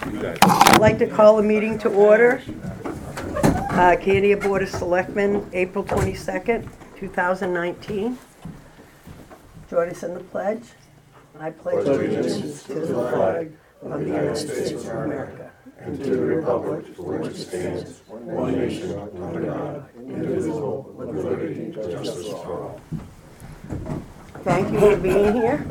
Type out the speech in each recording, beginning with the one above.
I'd like to call a meeting to order. Candia Board of Selectmen, April 22nd, 2019. Join us in the pledge. I pledge allegiance to the flag of the United States of America and to the republic for which it stands, one nation, under God, indivisible, with liberty and justice for all. Thank you for being here.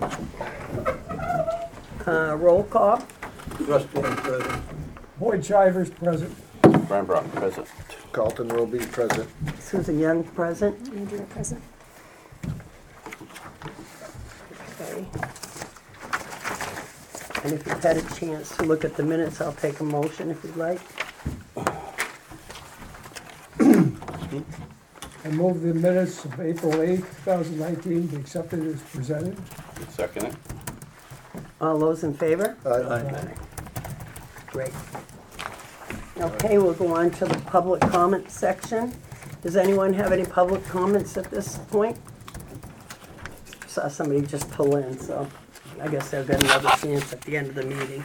Roll call. Russ Bowen present. Boyd Chivers present. Brian Brock, present. Carlton Roby present. Susan Young present. Andrea present. Okay. And if you've had a chance to look at the minutes, I'll take a motion if you'd like. I move the minutes of April 8th, 2019 be accepted as presented. Second it. All those in favor? Aye. Great. Okay, we'll go on to the public comment section. Does anyone have any public comments at this point? Saw somebody just pull in, so I guess they'll get another chance at the end of the meeting.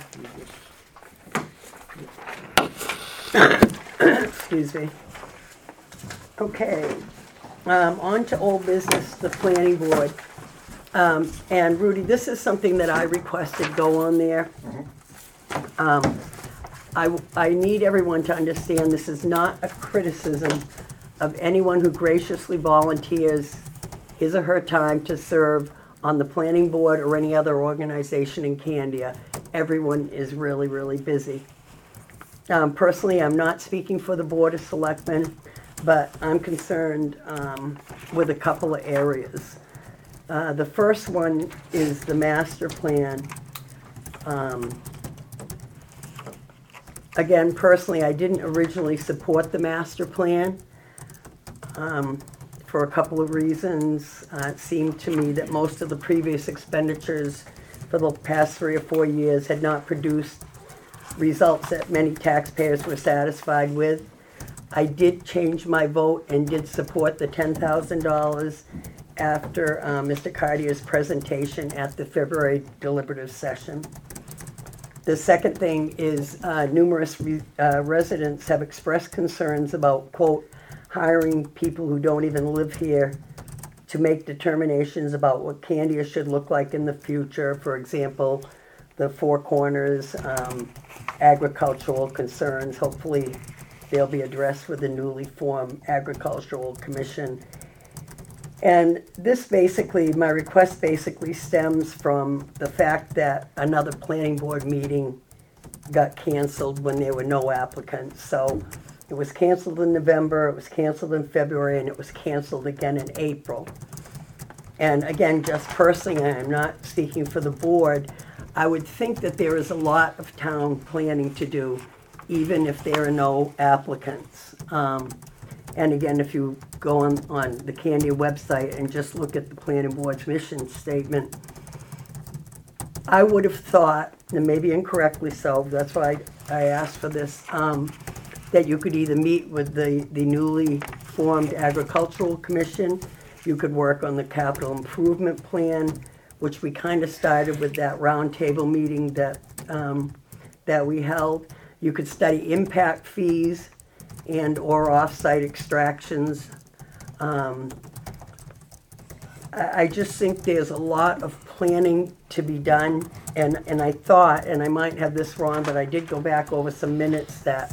Excuse me. Okay, on to old business, the planning board. And Rudy, this is something that I requested go on there. I need everyone to understand this is not a criticism of anyone who graciously volunteers his or her time to serve on the planning board or any other organization in Candia. Everyone is really, really busy. Personally, I'm not speaking for the Board of Selectmen, but I'm concerned with a couple of areas. The first one is the master plan. Again, personally, I didn't originally support the master plan for a couple of reasons. It seemed to me that most of the previous expenditures for the past 3 or 4 years had not produced results that many taxpayers were satisfied with. I did change my vote and did support the $10,000 after Mr. Cardier's presentation at the February deliberative session. The second thing is numerous residents have expressed concerns about, quote, hiring people who don't even live here to make determinations about what Candia should look like in the future. For example, the Four Corners, agricultural concerns. Hopefully they'll be addressed with the newly formed Agricultural Commission. And this basically, my request basically stems from the fact that another planning board meeting got canceled when there were no applicants. So it was canceled in November, it was canceled in February, and it was canceled again in April. And again, just personally, I'm not speaking for the board, I would think that there is a lot of town planning to do, even if there are no applicants. And again, if you go on the Candia website and just look at the planning board's mission statement, I would have thought, and maybe incorrectly so, that's why I asked for this, that you could either meet with the newly formed Agricultural Commission, you could work on the capital improvement plan, which we kind of started with that roundtable meeting that we held. You could study impact fees and or off-site extractions. I just think there's a lot of planning to be done, and I thought, and I might have this wrong, but I did go back over some minutes that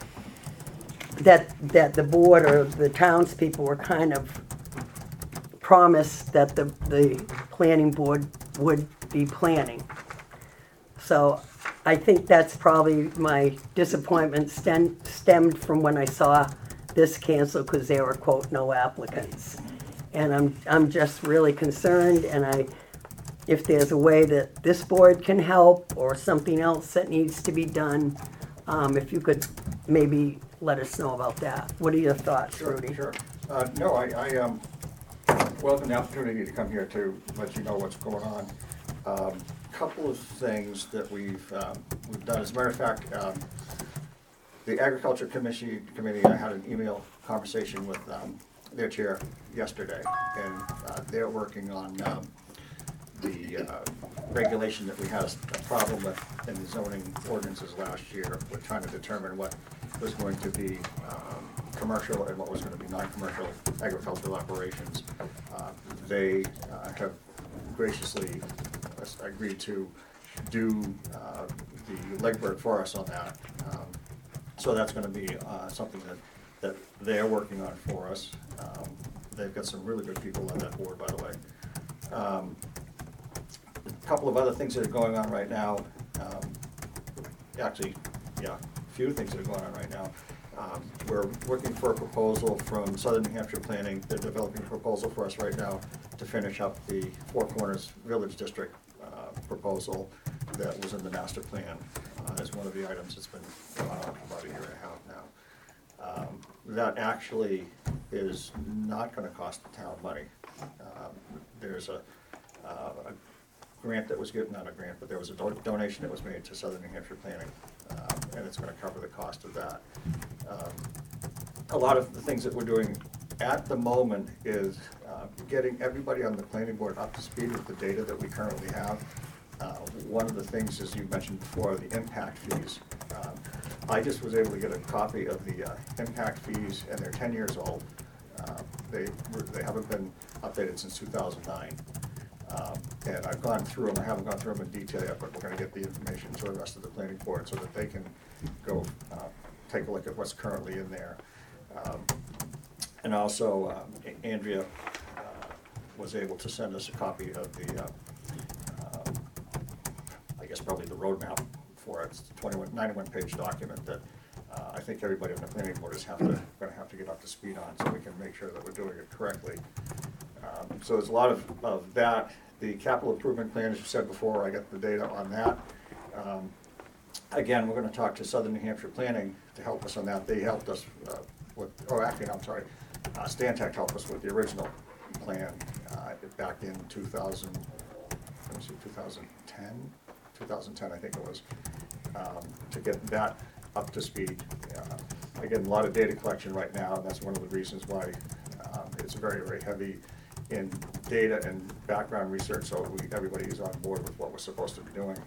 the board or the townspeople were kind of promised that the planning board would be planning. So I think that's probably my disappointment stemmed from when I saw this canceled because there were, quote, no applicants. And I'm just really concerned, and if there's a way that this board can help or something else that needs to be done, if you could maybe let us know about that. What are your thoughts, Rudy? Sure. No, I welcome the opportunity to come here to let you know what's going on. Couple of things that we've done. As a matter of fact, the Agriculture Committee, I had an email conversation with their chair yesterday, and they're working on regulation that we had a problem with in the zoning ordinances last year. We're trying to determine what was going to be commercial and what was going to be non-commercial agricultural operations. They have graciously agreed to do the legwork for us on that. So that's going to be something that they're working on for us. They've got some really good people on that board, by the way. A couple of other things that are going on right now. Actually, yeah, a few things that are going on right now. We're working for a proposal from Southern New Hampshire Planning. They're developing a proposal for us right now to finish up the Four Corners Village District proposal that was in the master plan as one of the items that's been going on for about a year and a half now. That actually is not going to cost the town money. There's a grant that was given, not a grant, but there was a donation that was made to Southern New Hampshire Planning, and it's going to cover the cost of that. A lot of the things that we're doing at the moment is getting everybody on the planning board up to speed with the data that we currently have. One of the things, as you mentioned before, the impact fees. I just was able to get a copy of the impact fees, and they're 10 years old. They haven't been updated since 2009. And I've gone through them. I haven't gone through them in detail yet, but we're going to get the information to the rest of the planning board so that they can go take a look at what's currently in there. And also, Andrea was able to send us a copy of the, I guess probably the roadmap for it. It's a 91-page document that I think everybody on the planning board is going to have to get up to speed on so we can make sure that we're doing it correctly. So there's a lot of that. The capital improvement plan, as you said before, I got the data on that. Again, we're going to talk to Southern New Hampshire Planning to help us on that. They helped us with, oh actually, I'm sorry, Stantec helped us with the original plan back in 2000, let me see, 2010 I think it was, to get that up to speed. Again, a lot of data collection right now, and that's one of the reasons why it's very, very heavy in data and background research, so everybody is on board with what we're supposed to be doing.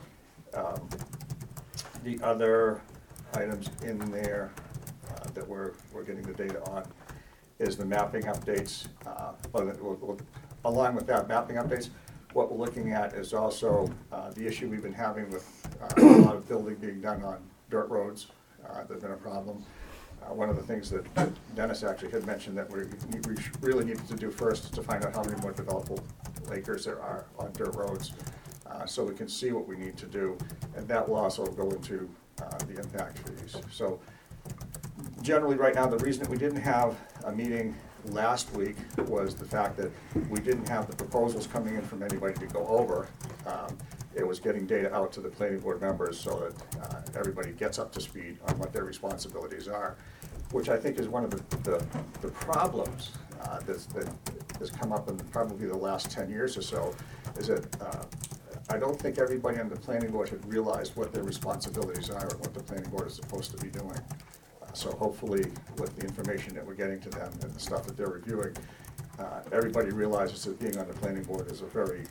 The other items in there that we're getting the data on is the mapping updates. Along with that, mapping updates, what we're looking at is also the issue we've been having with a lot of building being done on dirt roads. There's been a problem. One of the things that Dennis actually had mentioned that we really needed to do first is to find out how many more developable acres there are on dirt roads, so we can see what we need to do, and that will also go into the impact fees. So generally right now, the reason that we didn't have a meeting last week was the fact that we didn't have the proposals coming in from anybody to go over. It was getting data out to the planning board members so that everybody gets up to speed on what their responsibilities are, which I think is one of the problems that has come up in probably the last 10 years or so, is that I don't think everybody on the planning board had realized what their responsibilities are and what the planning board is supposed to be doing. So hopefully with the information that we're getting to them and the stuff that they're reviewing, everybody realizes that being on the planning board is a very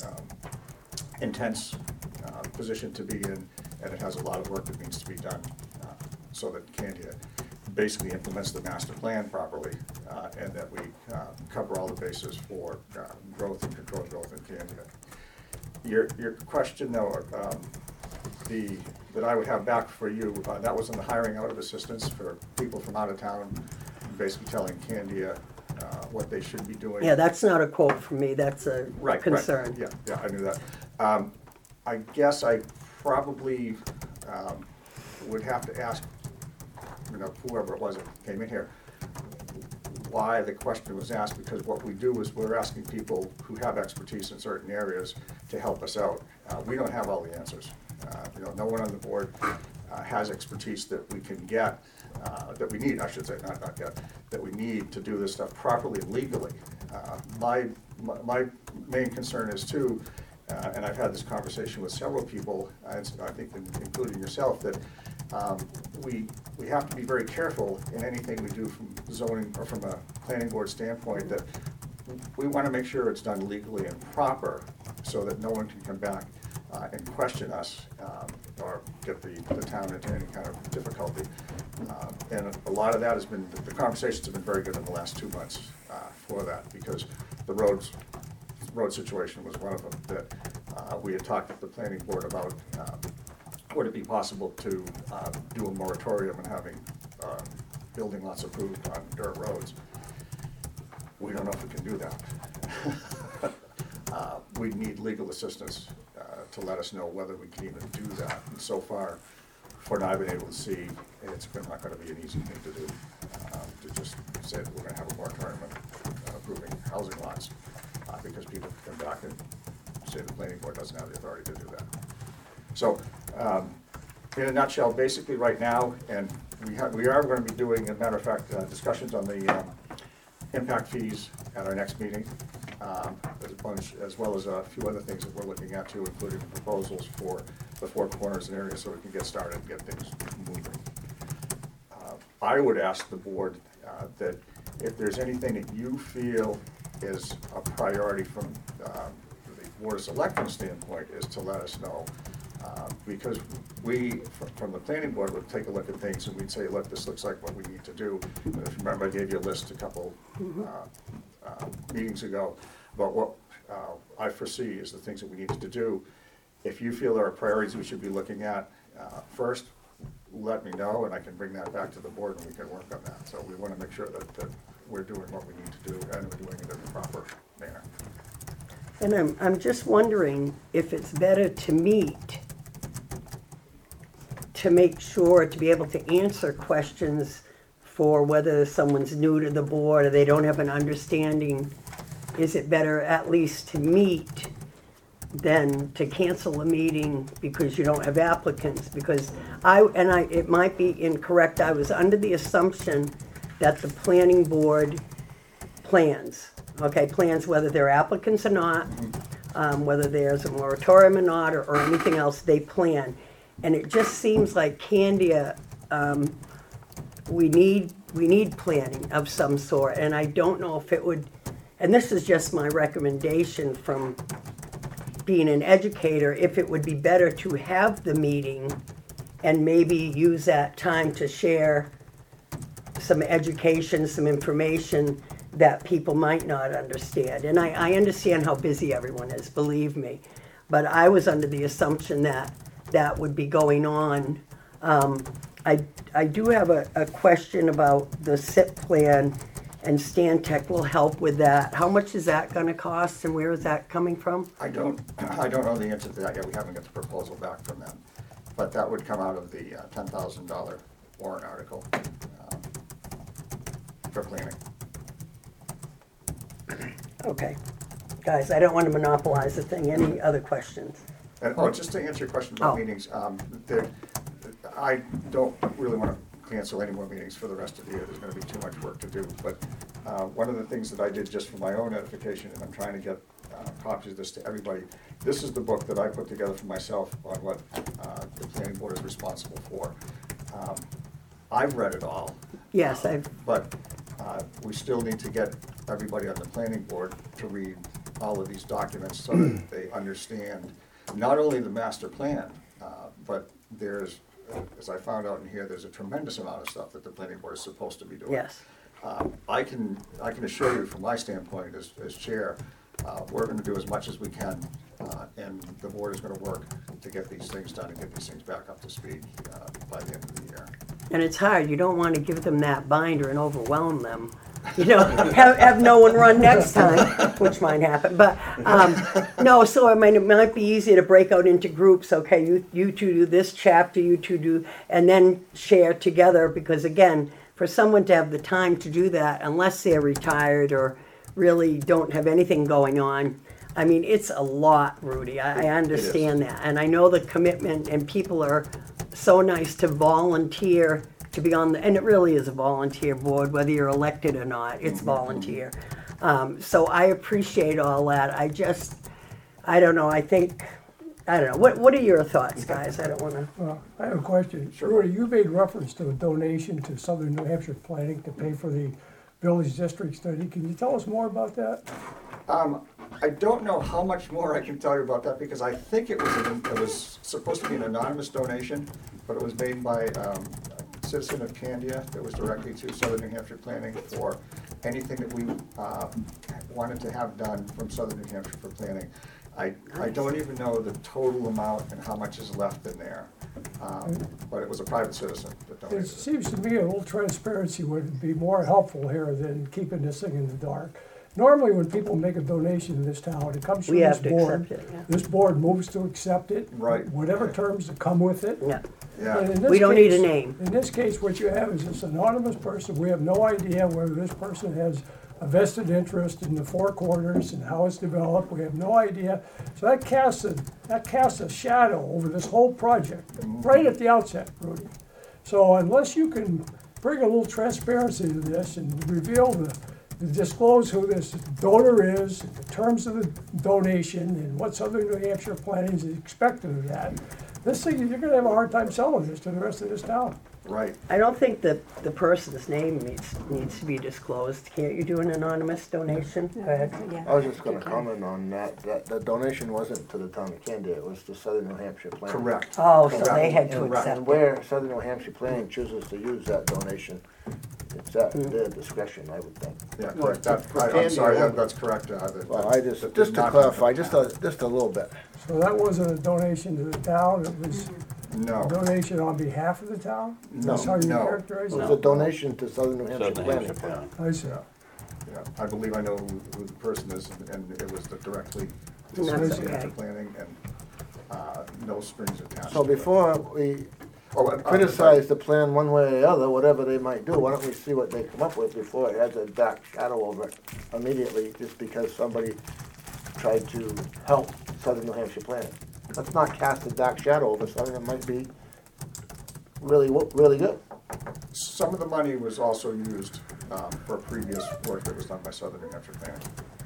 intense position to be in, and it has a lot of work that needs to be done so that Candia basically implements the master plan properly, and that we cover all the bases for growth and controlled growth in Candia. Your question though, that I would have back for you, that was in the hiring out of assistance for people from out of town, basically telling Candia what they should be doing. Yeah, that's not a quote from me, that's a concern. Right. Yeah, I knew that. I guess I probably would have to ask, whoever it was that came in here, why the question was asked, because what we do is we're asking people who have expertise in certain areas to help us out. We don't have all the answers. No one on the board has expertise that we can get, that we need, I should say, not get, that we need to do this stuff properly and legally. My main concern is too, and I've had this conversation with several people, I think including yourself, that we have to be very careful in anything we do from zoning or from a planning board standpoint, that we want to make sure it's done legally and proper, so that no one can come back and question us or get the town into any kind of difficulty. And a lot of that has been, the conversations have been very good in the last 2 months for that, because the road situation was one of them that we had talked with the planning board about. Would it be possible to do a moratorium and having building lots approved on dirt roads? We don't know if we can do that. We need legal assistance to let us know whether we can even do that. And so far, we're not been able to see, it's not going to be an easy thing to do, to just say that we're going to have a moratorium on approving housing lots, because people can come back and say the planning board doesn't have the authority to do that. So, in a nutshell, basically right now, and we are going to be doing, as a matter of fact, discussions on the impact fees at our next meeting. There's a bunch, as well as a few other things that we're looking at too, including proposals for the Four Corners and area, so we can get started and get things moving. I would ask the board that if there's anything that you feel is a priority from the Board of Selectmen standpoint, is to let us know. Because we, from the planning board, would take a look at things and we'd say, look, this looks like what we need to do. And if you remember, I gave you a list a couple meetings ago about what I foresee is the things that we need to do. If you feel there are priorities we should be looking at first, let me know and I can bring that back to the board and we can work on that. So we want to make sure that we're doing what we need to do and we're doing it in the proper manner. And I'm just wondering if it's better to meet to make sure to be able to answer questions for whether someone's new to the board or they don't have an understanding. Is it better at least to meet than to cancel a meeting because you don't have applicants? Because it might be incorrect, I was under the assumption that the planning board plans whether they're applicants or not, whether there's a moratorium or not, or anything else, they plan. And it just seems like Candia, we need planning of some sort, and I don't know if it would, and this is just my recommendation from being an educator, if it would be better to have the meeting and maybe use that time to share some education, some information that people might not understand. And I understand how busy everyone is, believe me. But I was under the assumption that that would be going on. I do have a question about the SIP plan, and Stantec will help with that. How much is that gonna cost and where is that coming from? I don't know the answer to that yet. We haven't got the proposal back from them. But that would come out of the $10,000 warrant article for planning. Okay. Guys, I don't want to monopolize the thing. Any other questions? And, just to answer your question about meetings, I don't really want to cancel any more meetings for the rest of the year. There's going to be too much work to do. But one of the things that I did just for my own edification, and I'm trying to get copies of this to everybody, this is the book that I put together for myself on what the planning board is responsible for. I've read it all. Yes, But we still need to get everybody on the planning board to read all of these documents so that they understand not only the master plan, but there's, as I found out in here, there's a tremendous amount of stuff that the planning board is supposed to be doing. yes. I can assure you from my standpoint as chair, we're gonna do as much as we can, and the board is gonna work to get these things done and get these things back up to speed by the end of the year. And it's hard. You don't want to give them that binder and overwhelm them. You know, have no one run next time, which might happen. But no, so I mean, it might be easier to break out into groups. Okay, you two do this chapter, you two do, and then share together. Because again, for someone to have the time to do that, unless they're retired or really don't have anything going on, I mean, it's a lot, Rudy. I understand that, and I know the commitment, and people are so nice to volunteer to be on the, and it really is a volunteer board, whether you're elected or not, it's volunteer. So I appreciate all that. I don't know, I don't know. What are your thoughts, guys? I don't want to. Well, I have a question. Sure. Rudy, you made reference to a donation to Southern New Hampshire Planning to pay for the village district study. Can you tell us more about that? I don't know how much more I can tell you about that, because I think it was supposed to be an anonymous donation, but it was made by a citizen of Candia that was directly to Southern New Hampshire Planning for anything that we wanted to have done from Southern New Hampshire for planning. I don't even know the total amount and how much is left in there, but it was a private citizen that It donated. seems to me a little transparency would be more helpful here than keeping this thing in the dark. Normally, when people make a donation in this town, it comes from We this have to board. accept it, yeah. This board moves to accept it. Right. Whatever terms that come with it. Yeah, Yeah. And in this We don't need a case- name. In this case, what you have is this anonymous person. We have no idea whether this person has a vested interest in the Four Corners and how it's developed. We have no idea. So that casts a shadow over this whole project, right at the outset, Rudy. So unless you can bring a little transparency to this and reveal disclose who this donor is, the terms of the donation, and what Southern New Hampshire planning is expected of that, this thing, you're gonna have a hard time selling this to the rest of this town. Right. I don't think that the person's name needs to be disclosed. Can't you do an anonymous donation? Go ahead. I was just gonna comment on that the donation wasn't to the town of Candia, it was to Southern New Hampshire Planning. Correct. Oh, so they had to Correct. accept And it. where Southern New Hampshire Planning chooses to use that donation, it's at their discretion, I would think. Yeah, correct. That, For I'm Candia sorry, only. that's correct. Well, I that just did to not clarify, come from just a little bit. So that wasn't a donation to the town, it was No, a donation on behalf of the town? No, That's how you no. characterize It was it? a donation to Southern New Hampshire Southern Hampshire Planning. Planning. I see. yeah, I believe I know who the person is, and it was directly to That's Southern okay. Hampshire Planning, and no strings attached. So to it. before we Oh, criticize the plan one way or the other, whatever they might do, why don't we see what they come up with before it has a dark shadow over it immediately, just because somebody tried to help Southern New Hampshire Planning. Let's not cast a dark shadow over something that might be really good. Some of the money was also used for previous work that was done by Southern New Hampshire Planning.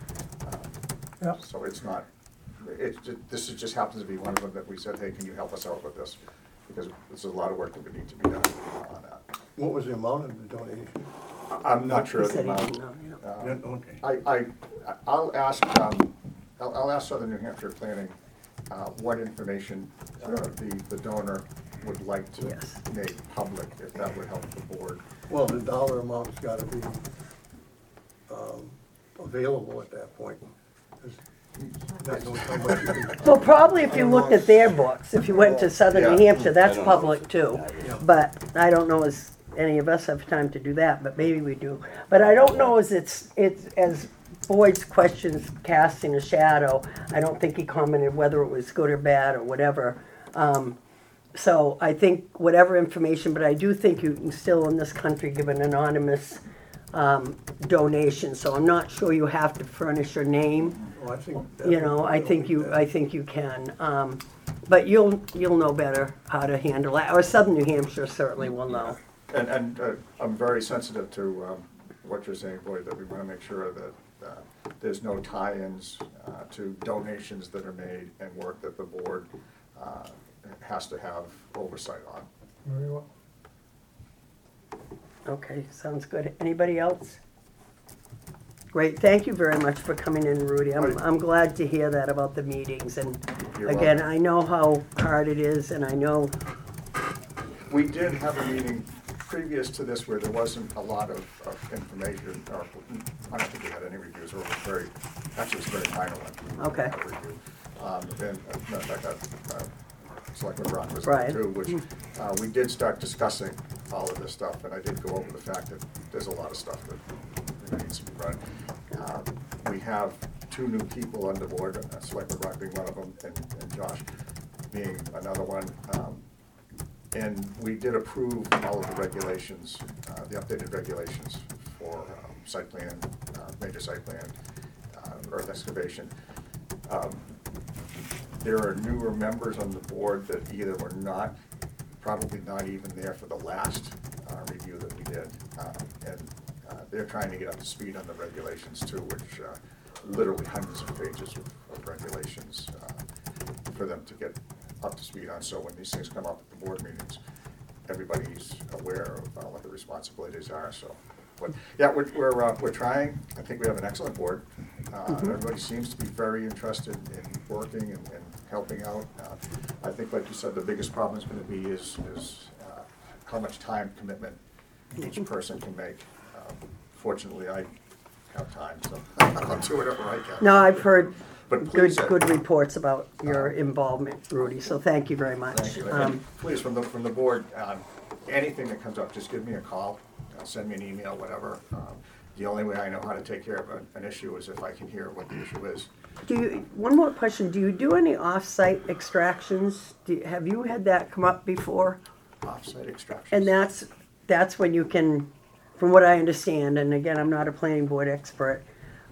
Yeah. So it's not, this just happens to be one of them that we said, hey, can you help us out with this? Because there's a lot of work that would need to be done on that. What was the amount of the donation? I'm not sure He of the said he amount. didn't know, yeah. Okay. I'll ask Southern New Hampshire Planning what information the donor would like to Yes. make public, if that would help the board. Well, the dollar amount's gotta be available at that point. 'Cause that knows how much you can- Well, probably if you looked at their books, if you went to Southern New Yeah. Hampshire, that's I don't know. public too. Yeah. But I don't know as any of us have time to do that, but maybe we do. But I don't know as it's as Boyd's questions casting a shadow. I don't think he commented whether it was good or bad or whatever. So I think whatever information, but I do think you can still in this country give an anonymous donation. So I'm not sure you have to furnish your name. Oh, I think. You know, I think you can. But you'll know better how to handle that, or Southern New Hampshire certainly will know. And I'm very sensitive to what you're saying, Boyd, that we want to make sure that there's no tie-ins to donations that are made and work that the board has to have oversight on. Very well. Okay, sounds good. Anybody else? Great, thank you very much for coming in, Rudy. I'm glad to hear that about the meetings, and You're again, welcome. I know how hard it is, and I know, We did have a meeting previous to this where there wasn't a lot of information, or I don't think we had any reviews, or it was very, actually it was very minor one. Okay. Review. And matter of fact, Selectman Brock was Right. there too, which we did start discussing all of this stuff, and I did go over the fact that there's a lot of stuff that needs to be run. We have two new people on the board, Selectman Brock being one of them, and Josh being another one. And we did approve all of the regulations, the updated regulations for site plan, major site plan, earth excavation. There are newer members on the board that either were not, probably not even there for the last review that we did. And they're trying to get up to speed on the regulations too, which literally hundreds of pages of regulations for them to get up to speed on. So when these things come up at the board meetings, everybody's aware of what the responsibilities are. So, but yeah, we're trying. I think we have an excellent board. Everybody seems to be very interested in working and helping out. I think, like you said, the biggest problem is gonna be is how much time commitment each person can make. Fortunately, I have time, so I'll do whatever I can. No, I've heard But good, please, good reports about your involvement, Rudy, so thank you very much. Thank you. And please, from the board, anything that comes up, just give me a call, send me an email, whatever. The only way I know how to take care of an issue is if I can hear what the issue is. One more question, do you do any off-site extractions? Have you had that come up before? Offsite extractions. And that's when you can, from what I understand, and again, I'm not a planning board expert,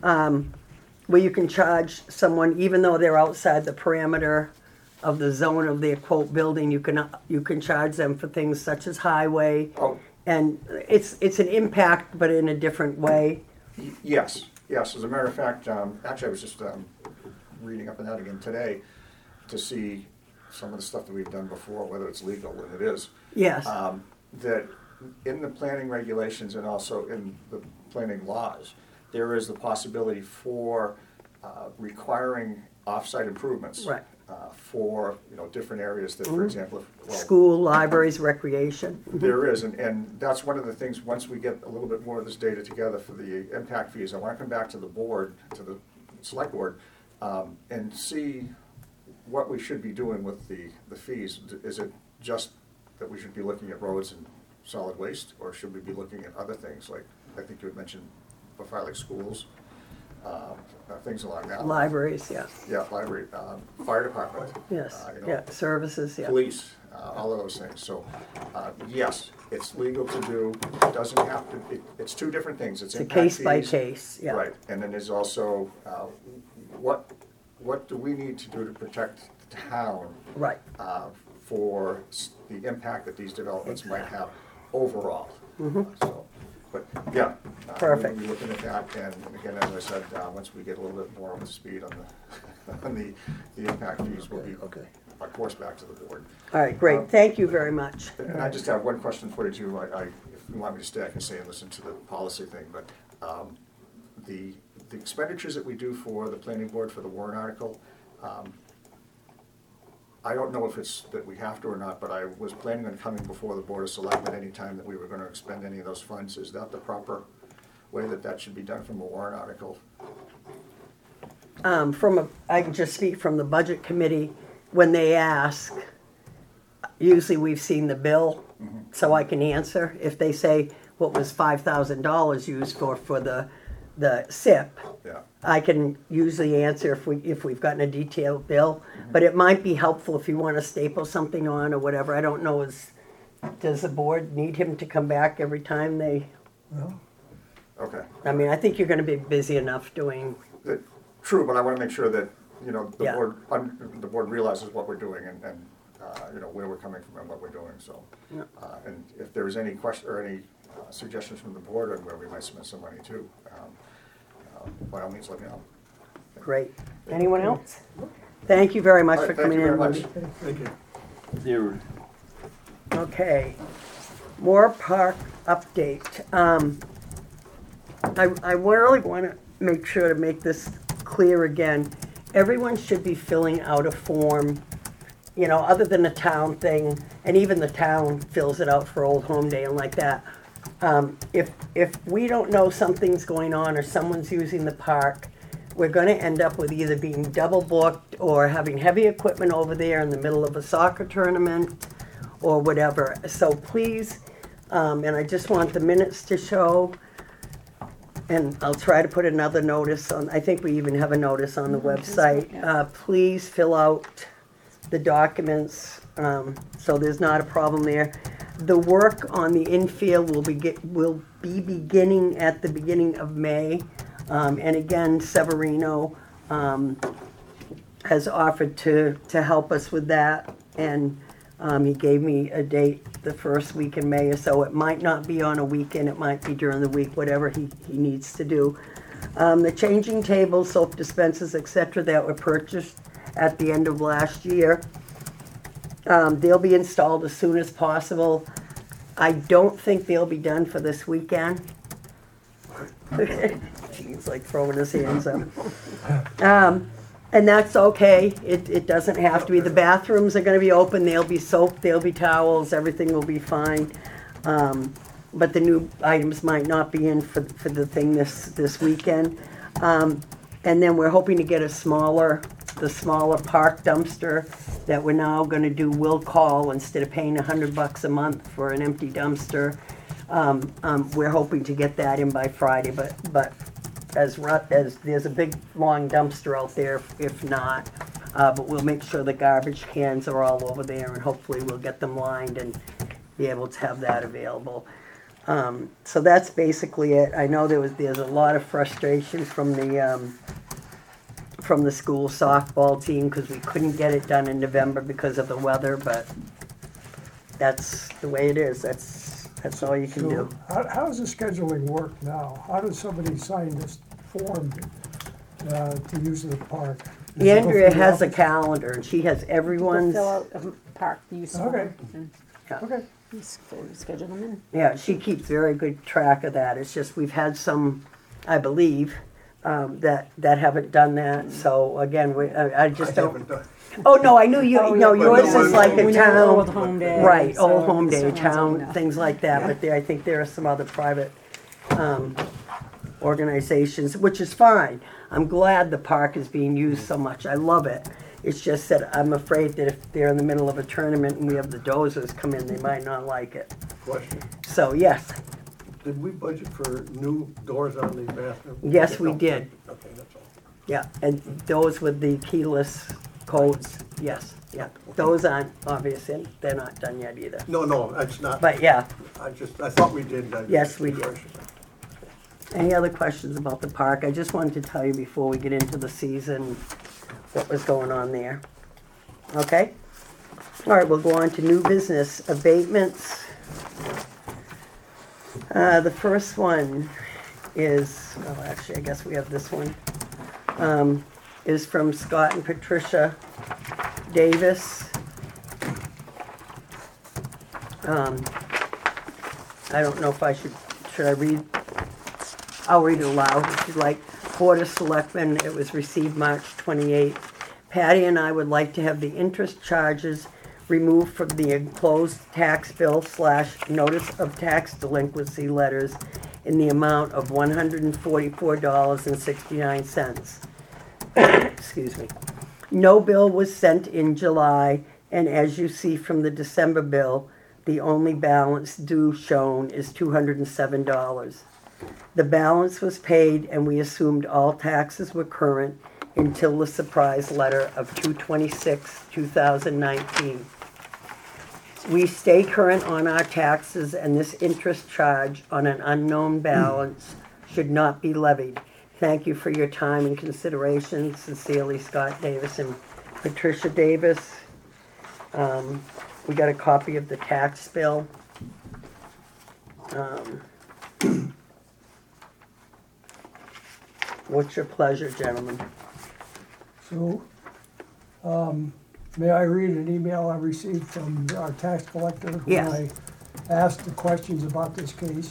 where you can charge someone, even though they're outside the parameter of the zone of their quote building, you can charge them for things such as highway. Oh. And it's an impact, but in a different way. Yes, yes. As a matter of fact, actually, I was just reading up on that again today to see some of the stuff that we've done before, whether it's legal, and it is. Yes. That in the planning regulations and also in the planning laws, there is the possibility for requiring off-site improvements. Right. For, different areas that, for example, School, libraries, recreation. there is, and that's one of the things, once we get a little bit more of this data together for the impact fees, I want to come back to the board, to the select board, and see what we should be doing with the fees. Is it just that we should be looking at roads and solid waste, or should we be looking at other things, like, I think you had mentioned before, like schools, things along that line. Libraries, yeah. Yeah, library, fire department. Yes, you know, yeah, services, yeah. police, all of those things. So, yes, it's legal to do, it doesn't have to, it's two different things. It's It's a impact case by fees. case, yeah. Right, and then there's also, what do we need to do to protect the town Right, for the impact that these developments might have overall? So, but, yeah. Perfect. We'll be looking at that, and again, as I said, once we get a little bit more up to speed on the, on the impact fees, we'll be, Okay. of course, back to the board. all right, great, thank you very much. And I just have one question for you too. If you want me to stay, I can stay and listen to the policy thing, but the expenditures that we do for the planning board for the warrant article, I don't know if it's that we have to or not, but I was planning on coming before the Board of Selectmen anytime that we were gonna expend any of those funds. Is that the proper way that should be done from a warrant article? I can just speak from the budget committee, when they ask, usually we've seen the bill, so I can answer. If they say, what was $5,000 used for the SIP, Yeah. I can usually answer if we've gotten a detailed bill, but it might be helpful if you want to staple something on or whatever. I don't know, does the board need him to come back every time they, Well, Okay. I mean, I think you're gonna be busy enough doing, True, but I wanna make sure that, Yeah. the board realizes what we're doing and where we're coming from and what we're doing, so. Yeah. And if there's any question, or any suggestions from the board on where we might spend some money too, by all means, let me know. great. Anyone else? Thank you very much All for right, thank coming you in. very Rudy. much. Thank you. Zero. Okay, Moore Park update. I really want to make sure to make this clear again. Everyone should be filling out a form, other than the town thing, and even the town fills it out for Old Home Day and like that. If we don't know something's going on or someone's using the park, we're gonna end up with either being double booked or having heavy equipment over there in the middle of a soccer tournament or whatever. So please, and I just want the minutes to show, and I'll try to put another notice on, I think we even have a notice on the website. Please fill out the documents, so there's not a problem there. The work on the infield will be beginning at the beginning of May. And again, Severino has offered to help us with that. And he gave me a date the first week in May or so. It might not be on a weekend, it might be during the week, whatever he needs to do. The changing tables, soap dispensers, etc., that were purchased at the end of last year, they'll be installed as soon as possible. I don't think they'll be done for this weekend. He's like throwing his hands up. And that's okay, it doesn't have to be, the bathrooms are gonna be open, there'll be soap, there'll be towels, everything will be fine. But the new items might not be in for the thing this weekend. And then we're hoping to get the smaller park dumpster that we're now gonna do will call instead of paying $100 a month for an empty dumpster. We're hoping to get that in by Friday, but as there's a big long dumpster out there if not. But we'll make sure the garbage cans are all over there and hopefully we'll get them lined and be able to have that available. So that's basically it. I know there's a lot of frustration from the school softball team because we couldn't get it done in November because of the weather, but that's the way it is. That's all you can do. How does the scheduling work now? How does somebody sign this form to use the park? Does it go Andrea through the has a office? calendar and she has everyone's, Fill out a park use form. Okay. And Okay. you schedule them in. yeah, she keeps very good track of that. It's just we've had some, I believe, that haven't done that. So again, I just don't. haven't done. Oh, no, I knew you, Oh, no, yeah, yours but is like we a know town. Old Home Day. Right, so Old Home Day, certain ones we town, know. things like that, but I think there are some other private organizations, which is fine. I'm glad the park is being used so much, I love it. It's just that I'm afraid that if they're in the middle of a tournament and we have the dozers come in, they might not like it. Question, So, yes, did we budget for new doors on the bathroom? Yes, we No. did. Okay, that's all. yeah, and those with the keyless codes, yes, yeah. Those aren't, obviously, they're not done yet either. No, that's not, But yeah, I thought we did. Yes, we did. any other questions about the park? I just wanted to tell you before we get into the season what was going on there. Okay? All right, we'll go on to new business abatements. The first one is, well, actually, I guess we have this one, is from Scott and Patricia Davis. I don't know if should I read? I'll read it aloud if you'd like. Board of Selectmen, it was received March 28th. Patty and I would like to have the interest charges removed from the enclosed tax bill / notice of tax delinquency letters in the amount of $144.69. Excuse me. No bill was sent in July, and as you see from the December bill, the only balance due shown is $207. The balance was paid and we assumed all taxes were current until the surprise letter of 2/26/2019. We stay current on our taxes and this interest charge on an unknown balance should not be levied. Thank you for your time and consideration. Sincerely, Scott Davis and Patricia Davis. We got a copy of the tax bill. What's your pleasure, gentlemen? So, may I read an email I received from our tax collector? When Yes. I asked the questions about this case.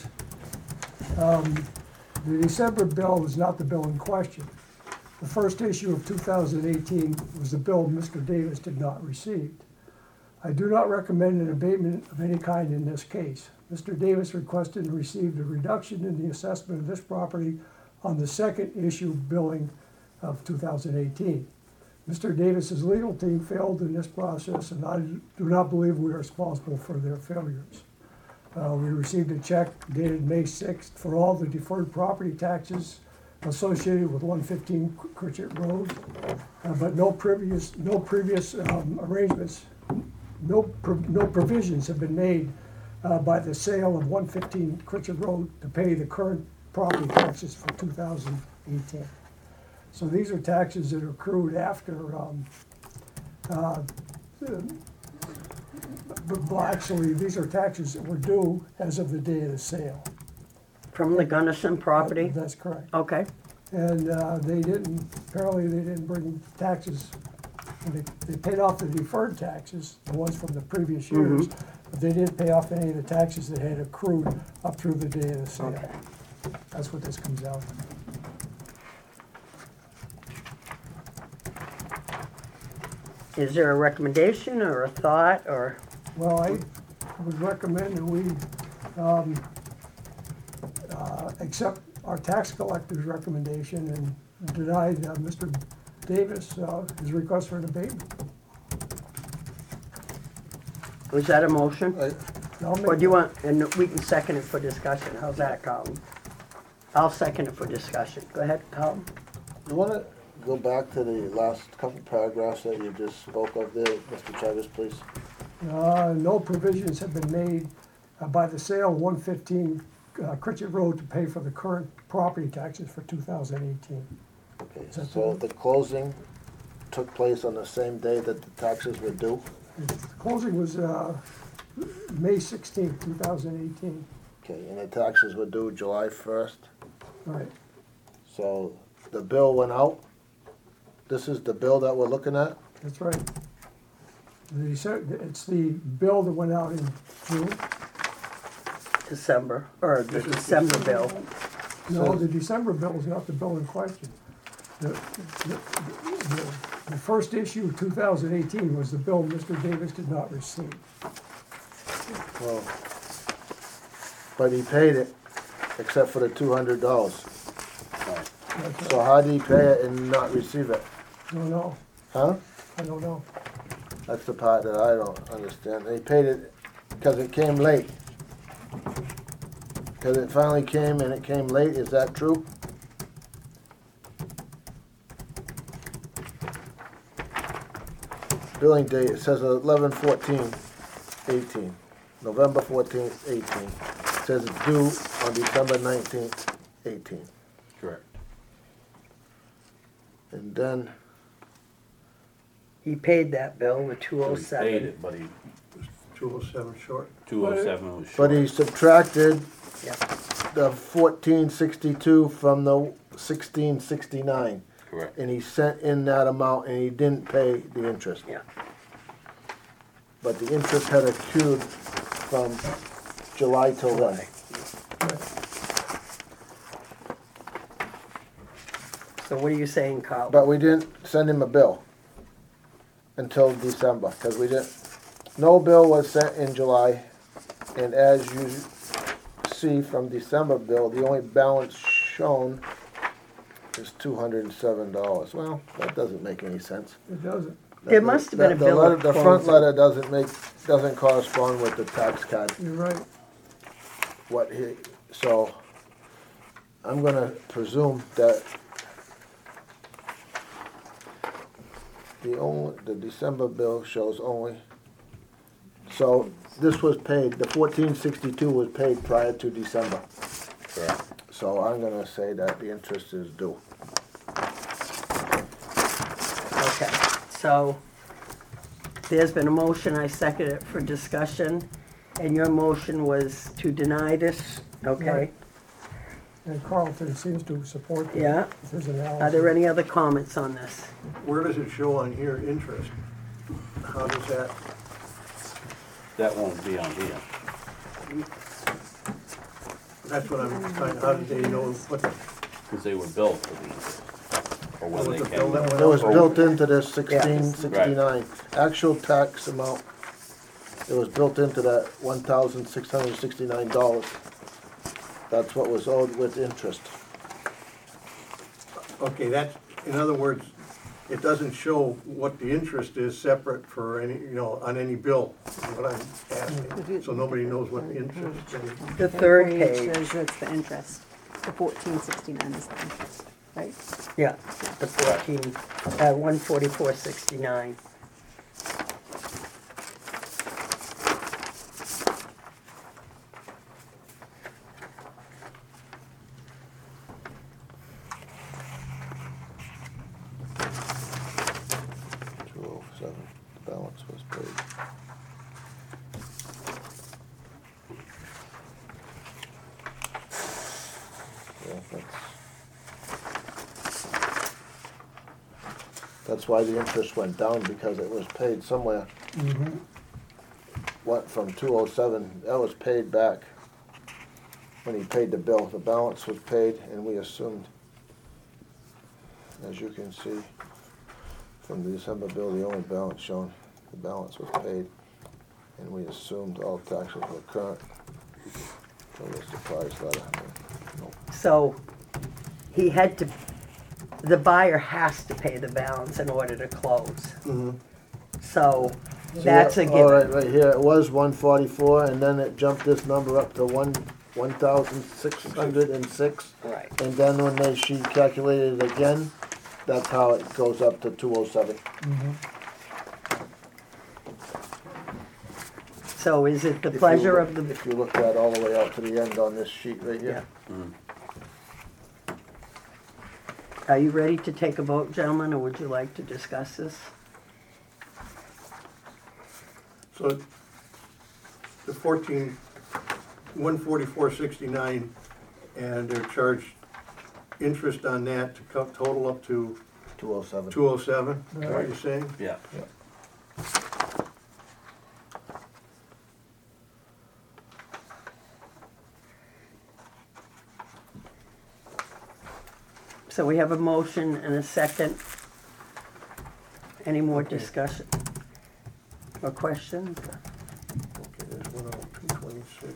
The December bill is not the bill in question. The first issue of 2018 was the bill Mr. Davis did not receive. I do not recommend an abatement of any kind in this case. Mr. Davis requested and received a reduction in the assessment of this property on the second issue billing of 2018. Mr. Davis's legal team failed in this process, and I do not believe we are responsible for their failures. We received a check dated May 6th for all the deferred property taxes associated with 115 Critchett Road, but no previous arrangements, no provisions have been made by the sale of 115 Critchett Road to pay the current property taxes for 2018. So these are taxes that are accrued after, well, actually, these are taxes that were due as of the day of the sale. From the Gunnison property? That's correct. Okay, And apparently they didn't bring taxes, they paid off the deferred taxes, the ones from the previous years, but they didn't pay off any of the taxes that had accrued up through the day of the sale. okay. That's what this comes out. Is there a recommendation or a thought or, Well, I would recommend that we accept our tax collector's recommendation and deny Mr. Davis his request for an abatement. was that a motion? I'll make Or do you want, and we can second it for discussion, how's that, Carlton? I'll second it for discussion, go ahead, Carlton. You wanna go back to the last couple paragraphs that you just spoke of there, Mr. Travis, please? No provisions have been made by the sale of 115 Critchett Road to pay for the current property taxes for 2018. Okay, Is that so the- the closing took place on the same day that the taxes were due? The closing was May 16th, 2018. Okay, and the taxes were due July 1st? Right. So the bill went out? This is the bill that we're looking at? That's right. It's the bill that went out in June. December, or the December bill. No, the December bill is not the bill in question. The first issue of 2018 was the bill Mr. Davis did not receive. Well, but he paid it, except for the $200. That's So how did he pay it and not receive it? I don't know, Huh? I don't know. That's the part that I don't understand. He paid it because it came late. Because it finally came and it came late, is that true? Billing date, it says 11/14/18, November 14th, 18. It says it's due on December 19th, 18. Correct. And then, He paid that bill with So he paid 207. it, but he, 207 short. 207 was short. but he subtracted Yeah, the 1462 from the 1669. Correct. And he sent in that amount and he didn't pay the interest. yeah. But the interest had accrued from July till then. So what are you saying, Carl? But we didn't send him a bill until December, because we didn't, no bill was sent in July. And as you see from December bill, the only balance shown is $207. Well, that doesn't make any sense. It doesn't. There must have been a The bill letter- of The front closing. letter doesn't correspond with the tax card. You're right. What he, so I'm gonna presume that the December bill shows only, so this was paid, the 1462 was paid prior to December. Correct. So I'm gonna say that the interest is due. Okay, so there's been a motion, I second it for discussion, and your motion was to deny this, okay? Right. And Carlton seems to support that. Yeah. His analysis. Are there any other comments on this? Where does it show on here interest? How does that, That won't be on here. that's what I'm trying, how did they know what, Because they were billed for the interest. Or when what they the bill came. that went It was out? built into this 1669, actual tax amount, it was built into that $1,669. That's what was owed with interest. Okay, that's, in other words, it doesn't show what the interest is separate for any, on any bill, is what I'm asking. So nobody knows what the interest is. The third Page page, shows that's the interest. The 1469 is the interest, right? yeah, the 144.69. $207, the balance was paid. Yeah, that's why the interest went down, because it was paid somewhere. What, from 207, that was paid back. when he paid the bill, the balance was paid, and we assumed, as you can see, from the December bill, the only balance shown, the balance was paid, and we assumed all taxes were current. So the surprise letter, no. So he had to, the buyer has to pay the balance in order to close. So See that's a that? All given. right here, it was 144, and then it jumped this number up to 1,606. Right. And then when she calculated it again, that's how it goes up to 207. So is it the If you pleasure look- of the, If you look at all the way out to the end on this sheet right here. are you ready to take a vote, gentlemen, or would you like to discuss this? So the 144.69, and they're charged interest on that to total up to 207. 207, is that what you're saying? Yeah. So we have a motion and a second. Any more discussion or questions? Okay, there's 102.26.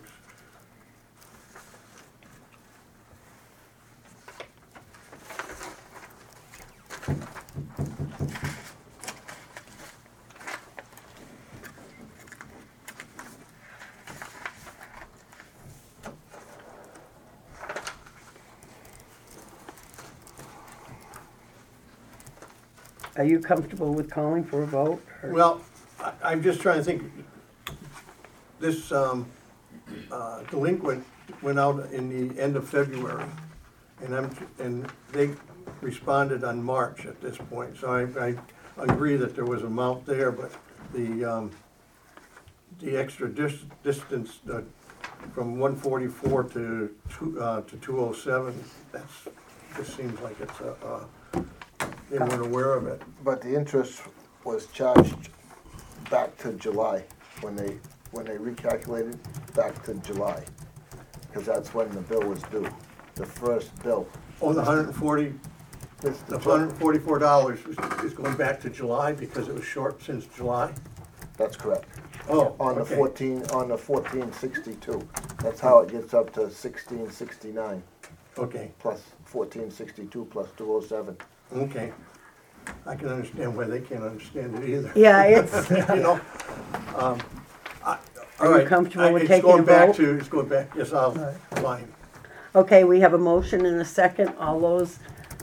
Are you comfortable with calling for a vote? or- Well, I'm just trying to think, this delinquent went out in the end of February, and they responded on March at this point, so I agree that there was an amount there, but the extra distance from 144 to 207, just seems like it's they weren't aware of it. But the interest was charged back to July, when they recalculated back to July. Because that's when the bill was due, the first bill. Oh, the $144 is going back to July because it was short since July? That's correct. Oh, On the okay. 1462, that's how it gets up to 1669, Okay, plus 1462 plus 207. okay. I can understand why they can't understand it either. Yeah, it's, You know? All Are you right. comfortable with It's taking going a back vote? to, it's going back, yes, fine. okay, we have a motion and a second. All those,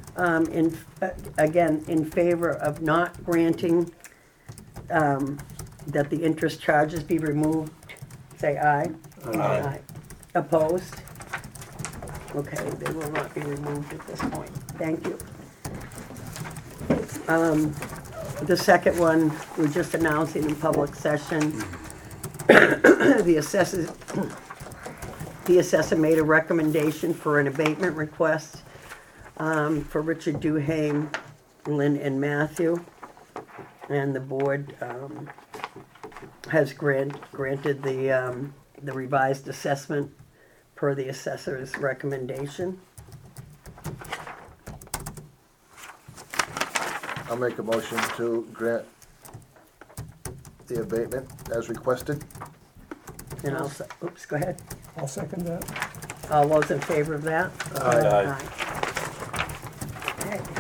again, in favor of not granting that the interest charges be removed, say aye. Aye. Opposed? Okay, they will not be removed at this point. Thank you. The second one, we're just announcing in public session. The assessor made a recommendation for an abatement request for Richard Duhame, Lynn, and Matthew. And the board has granted the revised assessment per the assessor's recommendation. I'll make a motion to grant the abatement as requested. And I'll, oops, go ahead. I'll second that. All those in favor of that? Aye. Okay.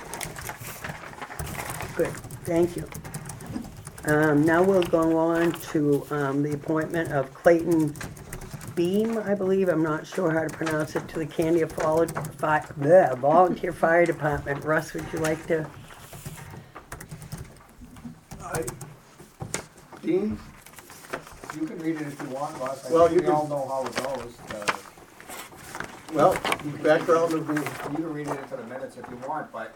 Good, thank you. Now we'll go on to the appointment of Clayton Beam, I believe, I'm not sure how to pronounce it, to the Candia Volunteer Fire Department. Russ, would you like to? Dean? You can read it if you want, Russ. Well, I think you we can- all know how it goes. Well, background of the, You can read it for the minutes if you want, but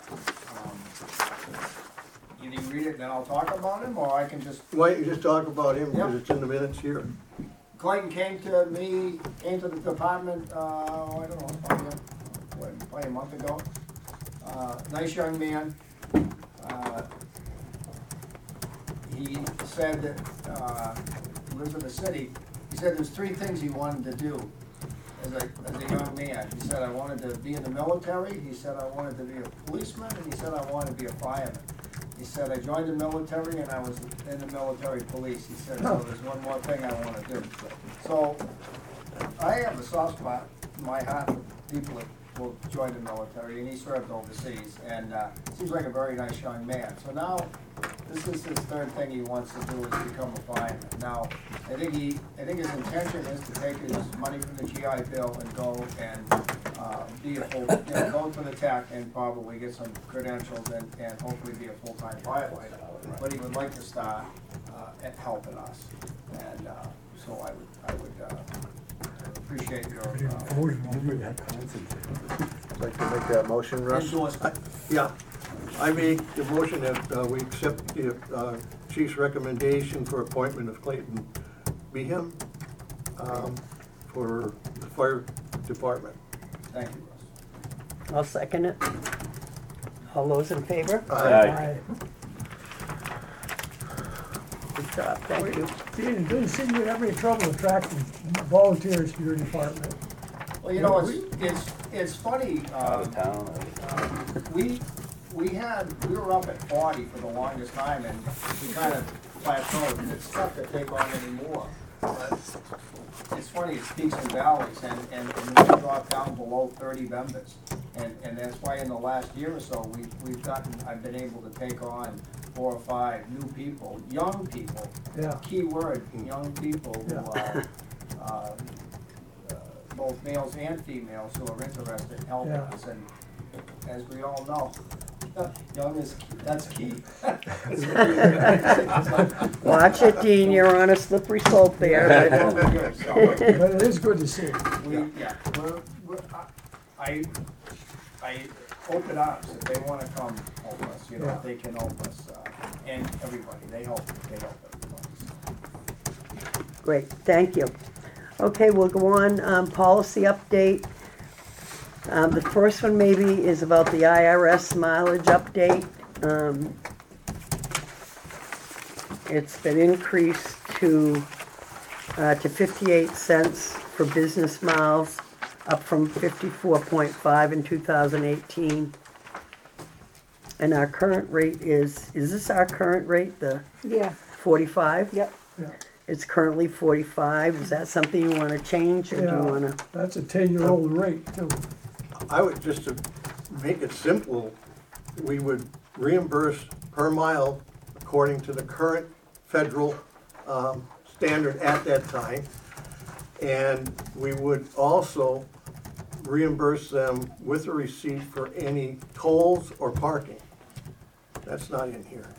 either you read it and then I'll talk about him, or I can just. why don't you just talk about him, because Yep. it's in the minutes here. Clayton came to me, came to the department, I don't know, probably a month ago. Nice young man. He said that, he lives in the city, he said there's 3 things he wanted to do. as a young man. He said, I wanted to be in the military, he said, I wanted to be a policeman, and he said, I wanted to be a fireman. He said, I joined the military and I was in the military police. He said, so there's one more thing I want to do. So I have a soft spot in my heart for people that will join the military, and he served overseas, and seems like a very nice young man. So now, this is his third thing he wants to do is become a fireman. Now, I think his intention is to take his money from the GI Bill and go and be a full, go to the tech and probably get some credentials and hopefully be a full-time firefighter. But he would like to start at helping us, and so I would appreciate your Like to make that motion, Russ? endorsement. Yeah, I make the motion that we accept the chief's recommendation for appointment of Clayton Behem for the fire department. Thank you, Russ. I'll second it. All those in favor? Aye. Good job, thank you. Dean, it doesn't seem you have any trouble attracting volunteers to your department. Well, you know, it's funny, Out of town. we were up at 40 for the longest time, and we kind of plateaued, and it's tough to take on anymore. But it's funny, it's peaks and valleys, and we dropped down below 30 members. And that's why in the last year or so, I've been able to take on 4 or 5 new people, young people. Yeah. Key word, young people who Yeah. are, both males and females who are interested in helping Yeah. us. And as we all know, young is, that's key. Watch it, Dean, you're on a slippery slope there. But it is good to see. I open arms if they wanna come help us, you know, Yeah. if they can help us, and everybody, they help everybody. Great, thank you. Okay, we'll go on, policy update. The first one maybe is about the IRS mileage update. It's been increased to 58 cents for business miles, up from 54.5 in 2018. And our current rate is this our current rate, the Yeah, 45? yep. Yeah. It's currently 45. Is that something you want to change, or do you Yeah. want to? That's a 10-year-old rate too. I would, just to make it simple, we would reimburse per mile according to the current federal standard at that time. And we would also reimburse them with a receipt for any tolls or parking. That's not in here.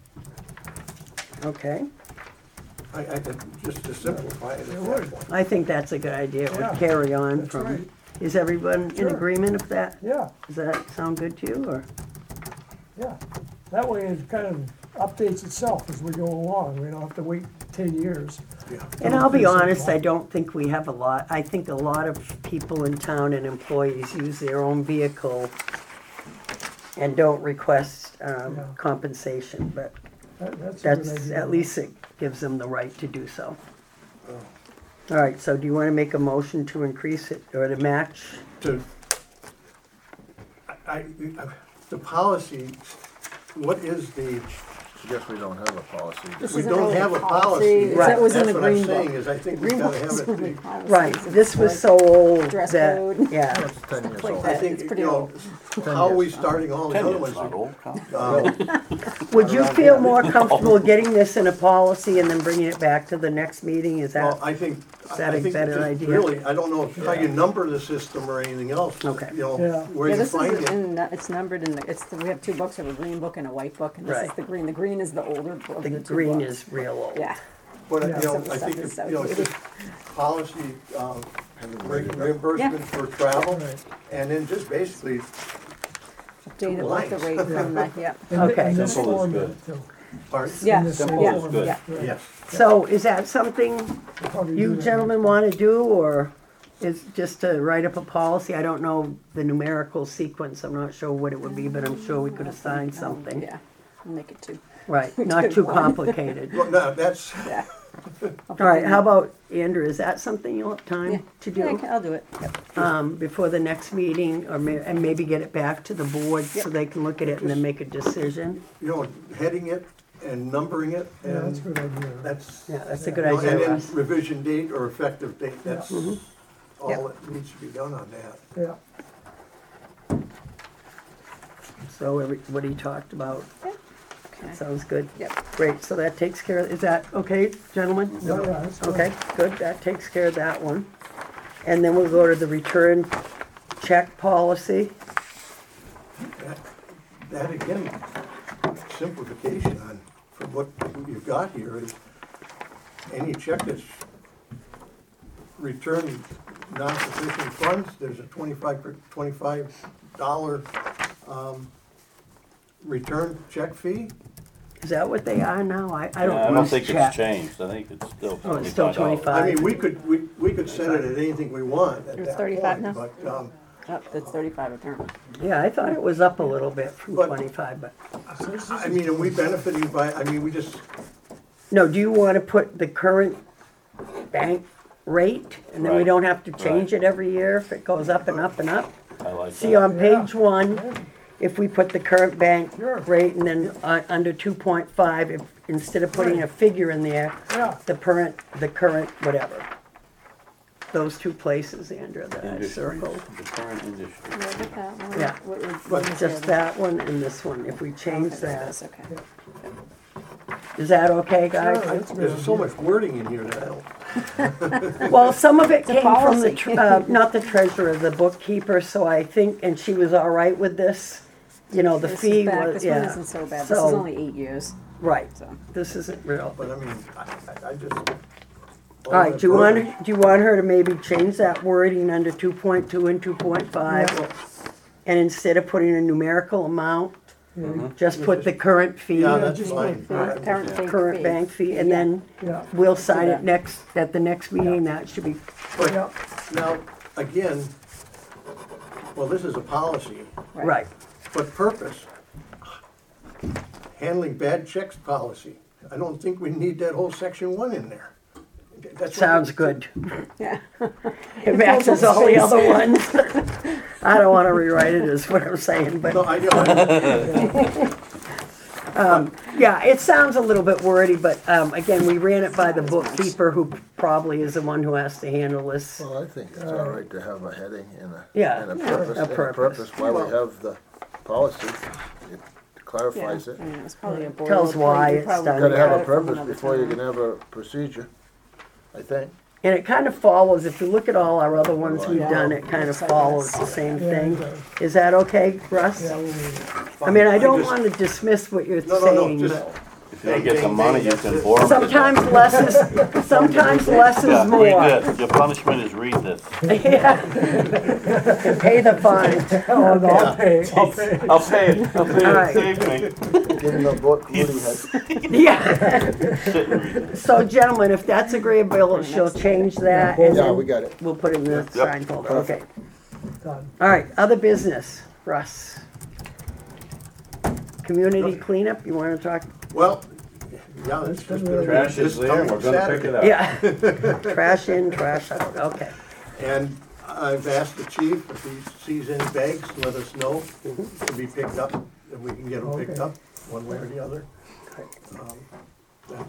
Okay. Just to simplify it at that would. point. I think that's a good idea. It Yeah, would carry on that's from. right. Is everyone in Sure. agreement of that? Yeah, Does that sound good to you, or? yeah. That way it kind of updates itself as we go along. We don't have to wait 10 years. Yeah. And I'll be Pretty honest, simple. I don't think we have a lot. I think a lot of people in town and employees use their own vehicle and don't request compensation, but That's a good that's, idea. at least it gives them the right to do so. All right, so do you want to make a motion to increase it or to match? To, the policy, what is the, I guess we don't have a policy. This we isn't don't really have a policy. policy. Right. That was in That's the what I'm green saying, book. is I The think we green book gotta have isn't really it. policies. Right, It's this was like so old dress that, code. yeah. That's 10 years like old. that. I think, It's pretty you know, old. how are we starting all the 10 other years, ones? not old, Tom. Would you feel more comfortable getting this in a policy and then bringing it back to the next meeting? Is Well, that, I think, Is that a I think better just idea? really, I don't know how you number the system or anything else. Okay. You know, Yeah. where Yeah, you this find is, it. it's numbered in we have 2 books, we have a green book and a white book, and this is Right. the green. The green is the older book of the the 2 green books. is real old? Yeah. But, you Yeah. know, Some of the I think, stuff is you know, it's outdated. just policy, reimbursement for travel, Right. and then just basically, Updated like the lines. rate from the, yeah. And Okay. in this Simple is format, too. part, Yeah, In the same yeah, format. yeah. Right. yes. So is that something We'll probably do you that gentlemen next want to do, or is just to write up a policy? I don't know the numerical sequence, I'm not sure what it would be, but I'm sure we could assign something. Yeah, we'll make it 2. Right, We not did too one. complicated. Well, no, that's, Yeah. All right, how about, Andrew, is that something you'll have Yeah. time to Yeah, do? I'll do it. Before the next meeting, or and maybe get it back to the board so Yep. they can look at it and then make a decision? You know, heading it and numbering it, Yeah, that's a and good idea. that's, Yeah, that's a good you know, idea, and then Russ. revision date or effective date, that's Yep. all that needs to be done on that. Yeah, So what he talked about, Okay. sounds good. Yep. Great, so that takes care, is that okay, gentlemen? yeah, that's good. Okay, good, that takes care of that one. And then we'll go to the return check policy. That again, simplification on, from what you've got here is, any check that's returned non-sufficient funds, there's a $25 return check fee. Is that what they are now? I Yeah, don't I don't use think it's check. changed, I think it's still Oh, it's still $25. 25. I mean, we could set it at anything we want at It's that 35 point, now? but, Oh, that's 35 apparently. Yeah, I thought it was up a little bit from But- 25, but, I mean, are we benefiting by, I mean, we just, no, do you want to put the current bank rate? And then we Right. don't have to change it every year if it goes up and up and up? I like See, that. on page one, if we put the current bank Sure. rate and then under 2.5, if, instead of putting a figure in there, Yeah. the current whatever. Those two places, Andrew, that I Industry, circled. the current industry. Yeah, I got that one. Yeah. What was Just the that one and this one, if we change Okay, that. that's okay. Is that okay, guys? Sure, that's a good there's so idea. much wording in here that I don't, Well, some of it It's a came from the, policy. not the treasurer, the bookkeeper, so I think, and she was all right with this. You know, the This is fee back. was, This one yeah. isn't so bad. This is So- only 8 years, Right, so. this isn't real. but I mean, I just. All right, do you want her to maybe change that wording under 2.2 and 2.5? And instead of putting a numerical amount, just put the current fee, Yeah, that's just fine. Current bank current fee. bank fee, and then Yeah, we'll sign that. it at the next meeting, that should be, yeah, Now, again, well, this is a policy, right. but purpose, handling bad checks policy. I don't think we need that whole section 1 in there. That's what- Sounds good. Yeah. It matches all the other ones. I don't wanna rewrite it, is what I'm saying, No, but, I know, yeah, it sounds a little bit wordy, but, again, we ran it by the bookkeeper, who probably is the one who has to handle this. Well, I think it's all right to have a heading and Yeah, and a yeah, purpose, a and a purpose. purpose why we have the policy. It Yeah, clarifies I it. mean, it's probably a board. Tells why it's done. You gotta have Yeah. a purpose before you can have a procedure, I think. And it kind of follows, if you look at all our other ones we've Yeah. done, it kind of follows the same yeah, thing. it does. Is that okay, Russ? Yeah, we'll- I mean, I don't just- want to dismiss what you're no, saying, just, but If you don't get the money, you can bore them. sometimes less is Yeah, more. read this, your punishment is read this. Yeah. And pay the fine. Oh, no, I'll pay. I'll pay it, All right. save me. Give them the book Woody had. Yeah, Sit and read it. so gentlemen, if that's agreeable, she'll change that and Yeah, we then got it. we'll put it in the sign folder, okay. Done. All right, other business, Russ. Community cleanup, you want to talk? well, yeah, it's just been. Trash this is there, we're coming gonna pick Saturday. it up. Yeah. Trash in, trash out, okay. And I've asked the chief if he sees any bags, let us know, to be picked up, if we can get them picked Okay. up, one way or the other. That's,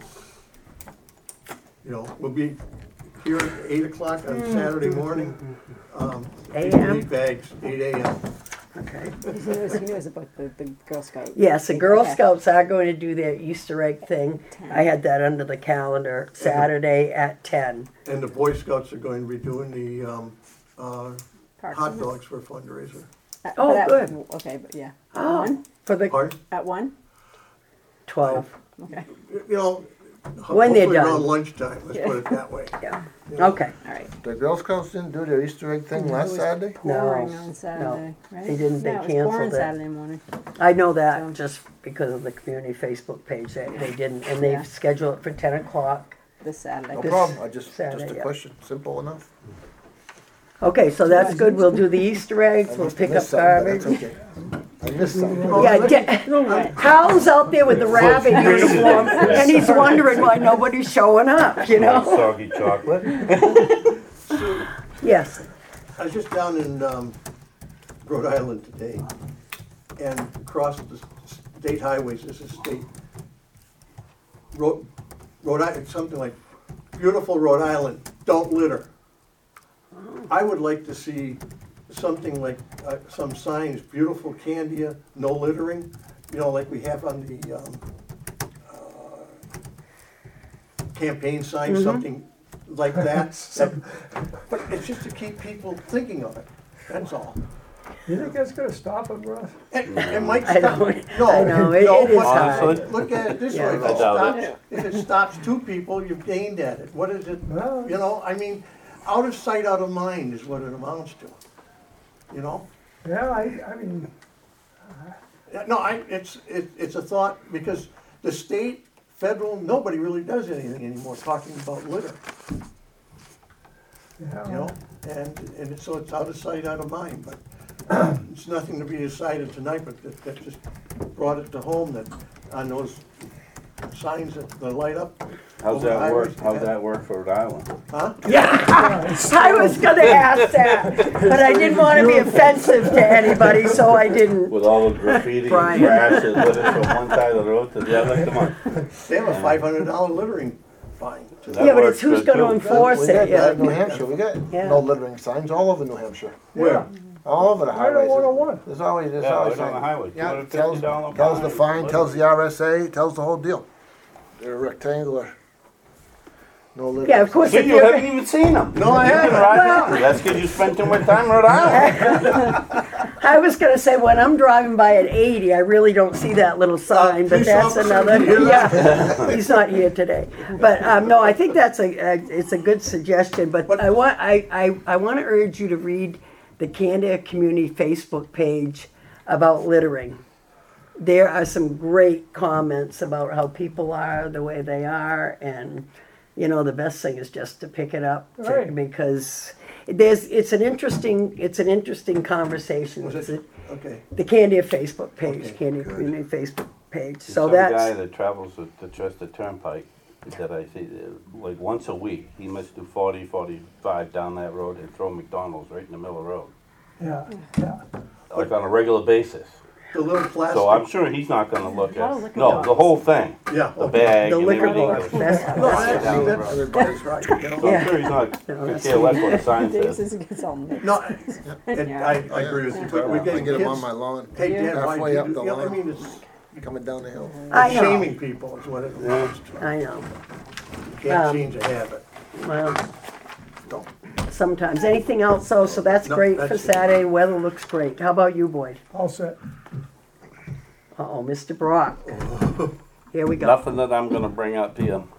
you know, we'll be here at 8 o'clock on Saturday morning. People AM? need bags, 8 AM. Okay. He knows about the Girl Scout. Yes, the Girl Okay. Scouts are going to do their Easter egg thing. I had that under the calendar, Saturday at 10. And the Boy Scouts are going to be doing the Parks hot and- dogs for a fundraiser. Oh, that- good. Okay, but yeah. At Oh, one? for the Pardon? At one? 12, Okay, You know, When they're hopefully done. around lunchtime, let's put it that way. yeah, You know, okay. all right. The Girl Scouts didn't do their Easter egg thing last Saturday? Pouring No, on Saturday, right? they didn't, they No, it was canceled pouring it. Saturday morning. I know that So- just because of the community Facebook page, they didn't, and Yeah. they've scheduled it for 10 o'clock. This Saturday. No This problem, I just Saturday, a yeah. question, simple enough. Okay, so that's good, we'll do the Easter eggs, I we'll must have pick up missed something, but garbage. that's okay. I missed something. Yeah, Hal's out there with the rabbit uniform, and he's wondering why nobody's showing up, you know? Soggy chocolate. Yes, I was just down in Rhode Island today, and across the state highways, this is state. Rhode Island, something like, beautiful Rhode Island, don't litter. I would like to see something like, some signs, beautiful Candia, no littering, you know, like we have on the campaign sign, something like that. But it's just to keep people thinking of it, that's all. You think that's gonna stop it, Russ? It might I stop, know, no, I know, it no, is but hard. look at it this way, Yeah. if I it doubt stops, if it stops two people, you've gained at it, what is it? Well- You know, I mean, out of sight, out of mind is what it amounts to, you know? Yeah, I mean, Yeah, no, it's a thought, because the state, federal, nobody really does anything anymore talking about litter, you know? And so it's out of sight, out of mind, but it's nothing to be decided tonight, but that just brought it to home that on those signs that light up. How's over the that highways, work, how's that work for Rhode Island? Huh? I was gonna ask that, but I didn't wanna be offensive to anybody, so I didn't. With all the graffiti and Brian. trash and litter from one side of the road to the other, come on. They have a $500 littering fine. That Yeah, but works it's who's good, gonna too. enforce We it, got that in New yeah. Hampshire, we got Yeah. no littering signs all over New Hampshire, Where? all over the right on highways. 101. There's always Yeah, always right on the signs. highway, Yeah, $250 tells the fine. fine, tells the RSA, tells the whole deal. They're rectangular. No littering. Yeah, of course, So if you haven't you're, even seen them? No, I haven't. That's because you spent too much time in Rhode Island. I was gonna say, when I'm driving by at 80, I really don't see that little sign, but police that's officer, another, you hear that? yeah. He's not here today. But, no, I think that's it's a good suggestion, but I wanna urge you to read the Candia Community Facebook page about littering. There are some great comments about how people are the way they are, and, you know, the best thing is just to pick it up, Right. because it's an interesting conversation. Was It's it, okay. the Candia Facebook page, Okay, Candia good. Community Facebook page. There's So some guy that's, that travels the Turnpike that I see, like once a week, he must do 40, 45 down that road and throw McDonald's right in the middle of the road, Yeah, yeah. like on a regular basis. The little plastic. So I'm sure he's not gonna look lot of at, liquor no, bottles. the whole thing, Yeah. the bag the and liquor everything. board, that's, No, that's, that's right, you know? So I'm sure he's not, No, could that's care less what a sign This says. is all mixed. No, and I agree with you, but we're I getting get them on kids. my lawn, Hey, Dan, why halfway you up do, the you know, I lawn. mean, it's coming down the hill. I know, shaming people is what it amounts to. I know. You can't Um, change a habit. Well, Don't. sometimes. Anything else? So that's No, great for that's it. Saturday. Weather looks great. How about you, Boyd? All set. Uh-oh, Mr. Brock. Here we go. Nothing that I'm gonna bring up to you.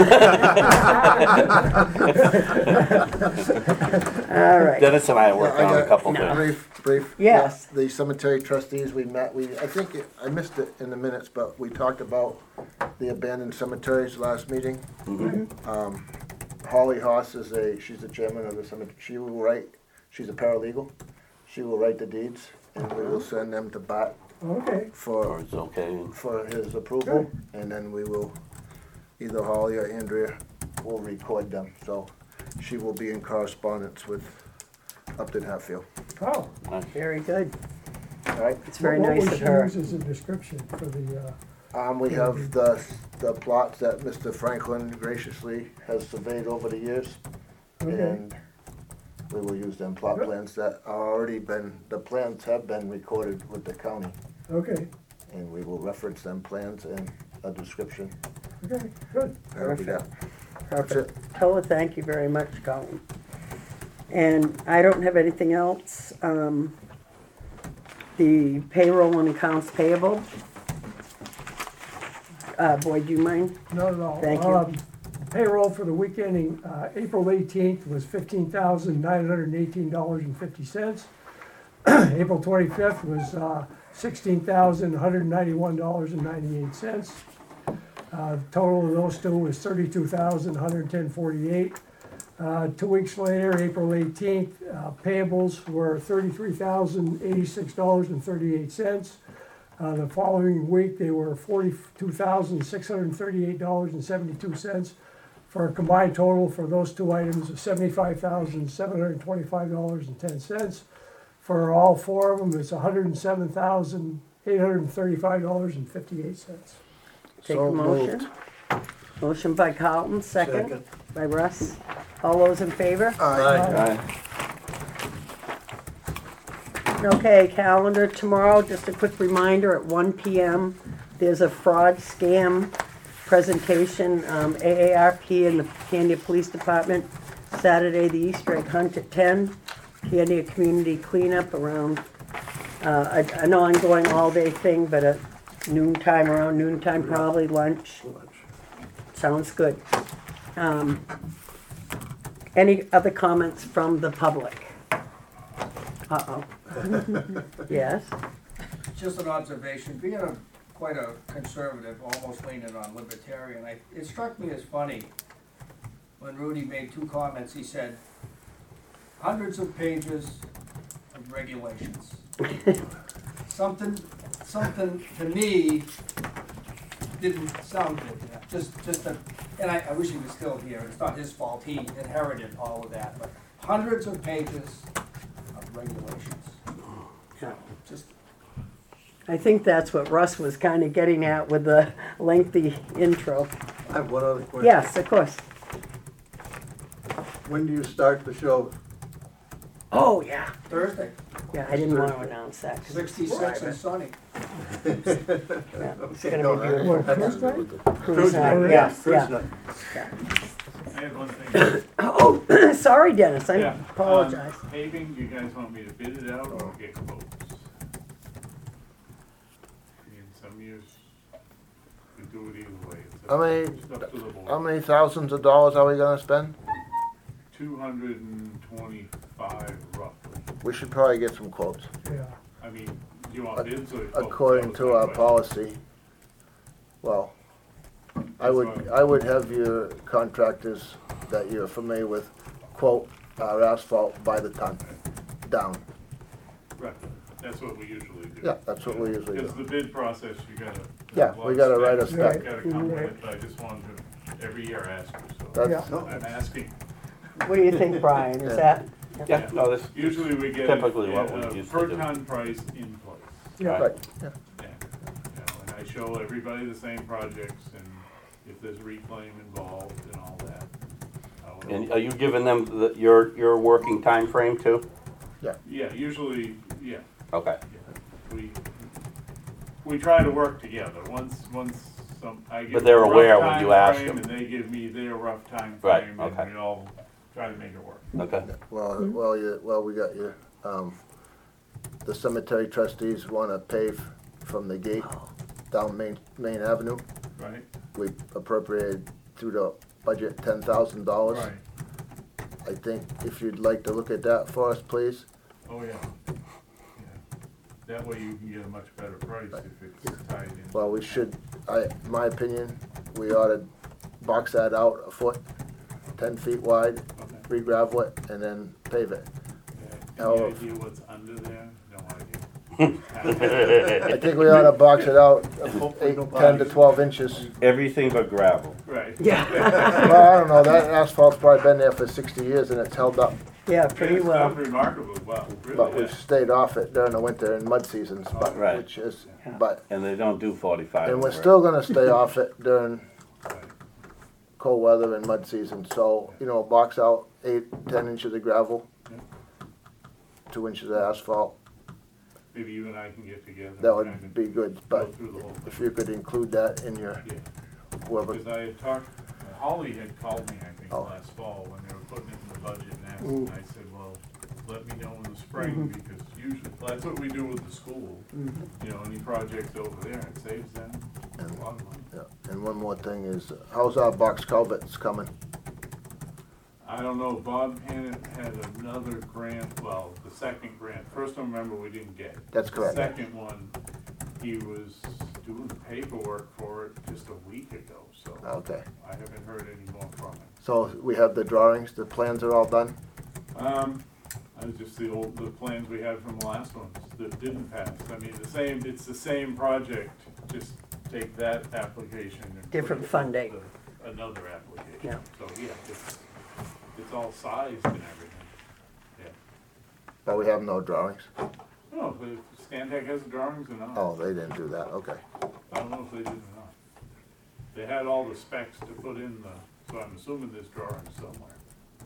All right. Dennis and I are working Yeah, I on a got- couple things. Brief. Yes. The cemetery trustees, I think, I missed it in the minutes, but we talked about the abandoned cemeteries last meeting. Holly Haas she's the chairman of the cemetery, she's a paralegal. She will write the deeds, and we will send them to Bart Okay. Or for it's okay. his approval, and then we will, either Holly or Andrea will record them, so she will be in correspondence with Upton Hatfield, Oh. Very good. all right? It's very What nice we of should her. use as a description for the, We have the plots that Mr. Franklin graciously has surveyed over the years, okay. and we will use them plot plans that are the plans have been recorded with the county, Okay, and we will reference them plans and a description. okay, good. That'll be that. That's it. Perfect. Tell her thank you very much, Colin. And I don't have anything else. The payroll and accounts payable. Boyd, do you mind? Not at all. Thank you. Payroll for the week ending, April 18th was $15,918.50. April 25th was $16,191.98. Total of those two was $32,110.48. 2 weeks later, April 18th, payables were $33,086.38. The following week, they were $42,638.72 for a combined total for those two items of $75,725.10. For all four of them, it's $107,835.58. Take So a motion. moved. Motion by Carlton, second Second. by Russ. All those in favor? Aye. Okay, calendar tomorrow, just a quick reminder, at 1 PM, there's a fraud scam presentation, AARP and the Candia Police Department, Saturday, the Easter egg hunt at 10, Candia Community Cleanup around, an ongoing all-day thing, but at noontime, around noontime, probably lunch. Sounds good. Any other comments from the public? Uh-oh. Yes? Just an observation, being quite a conservative, almost leaning on libertarian, it struck me as funny when Rudy made two comments. He said, hundreds of pages of regulations. Something to me didn't sound good. And I wish he was still here. It's not his fault. He inherited all of that, but hundreds of pages of regulations. Yeah. Just I think that's what Russ was kind of getting at with the lengthy intro. I have one other question. Yes, of course. When do you start the show? Oh, yeah. Thursday, Yeah, I didn't want to announce that. 'cause it's 66 and private. sunny. Yeah, it's Okay, gonna no, be that- beautiful. What, Cruise night? Cruise night, night. yes, Cruise yeah. night. I have one thing. Oh, sorry, Dennis, I Yeah, apologize. Paving, you guys want me to bid it out or get quotes? In some years, we do it either way. It's How many- it's up to the board. How many thousands of dollars are we gonna spend? 225 roughly. We should probably get some quotes. Yeah. I mean, do you want bids or quotes? According That to was our my policy. Well, I would have your contractors that you're familiar with quote our asphalt by the ton, down. question. Right, that's what we usually do. Yeah, that's what we usually Because do. the bid process, you gotta. Yeah, we gotta write a specs, spec. Gotta come with it, but I just wanted to, every year ask you, so. That's, No, I'm asking. What do you think, Brian? Is that? Yeah, no, this, Usually we get Typically what we a used to per do. ton price in place. Yeah. right, yeah. Yeah. You know, and I show everybody the same projects and if there's reclaim involved and all that. and are you giving them your working time frame too? Yeah, usually, yeah, Okay. yeah. We try to work together. Once I give But they're a rough aware when you time ask frame them. And they give me their rough time Right, frame, okay. and we all try to make it work. Okay. Well, we got your, the cemetery trustees wanna pave from the gate down Main Avenue. Right? We appropriated through the budget $10,000. Right. I think if you'd like to look at that for us, please. Oh, yeah. Yeah. That way you can get a much better price if it's tied in. Well, we should, my opinion, we ought to box that out a foot, 10 feet wide, Okay. re-gravel it, and then pave it. Yeah. Oh. Any idea what's under there? No idea. I think we ought to box it out Hopefully 10 to 12 inches. Everything but gravel. Right. Yeah, Well, I don't know, that asphalt's probably been there for 60 years and it's held up, yeah, pretty It's well. done remarkably well, really. but we've has. stayed off it during the winter and mud seasons, but, Right. which is, Yeah. but, And they don't do 45. and we're over. still gonna stay off it during Right. cold weather and mud season, so, you know, box out 8, 10 inches of gravel, Yeah. 2 inches of asphalt, Maybe you and I can get together. that and would be good, but Go through the whole if thing. you could include that in your, Yeah, whoever, because I had talked, Holly had called me, I think, Oh. last fall when they were putting it in the budget and asked, and I said, well, let me know in the spring, because usually, well, that's what we do with the school. You know, any projects over there, it saves them a lot of money. yeah. And one more thing is, how's our box culverts coming? I don't know, Bob had another grant, well, the second grant, first one, remember, we didn't get. That's correct. The second one, he was doing the paperwork for it just a week ago, so Okay, I haven't heard any more from it. so we have the drawings, the plans are all done? Just the plans we had from the last one, that didn't pass. I mean, it's the same project, just take that application and. put Different it funding. with another application. Yeah. So, yeah, it's all sized and everything, yeah. But we have no drawings? No, if Stantec has the drawings or not. Oh, they didn't do that, okay. I don't know if they did or not. They had all the specs to put in so I'm assuming there's drawings somewhere.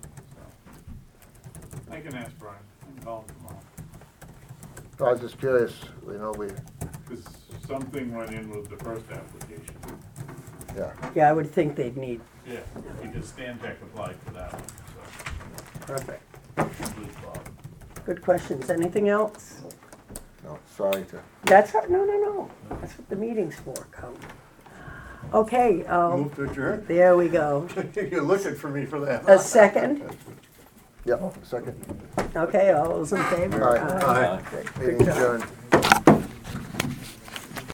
So I can ask Brian, I can call him tomorrow. I was just curious, Because something went in with the first application. yeah. Yeah, I would think they'd need, Yeah, because Stantec applied for that one, so. perfect. Good thought. Good questions. Anything else? No, sorry to, That's, no. That's what the meeting's for, Come. Okay, Move to adjourn? there we go. You're looking for me for that. A second? yep, second. Okay, all those in favor? All right. Aye. Meeting adjourned.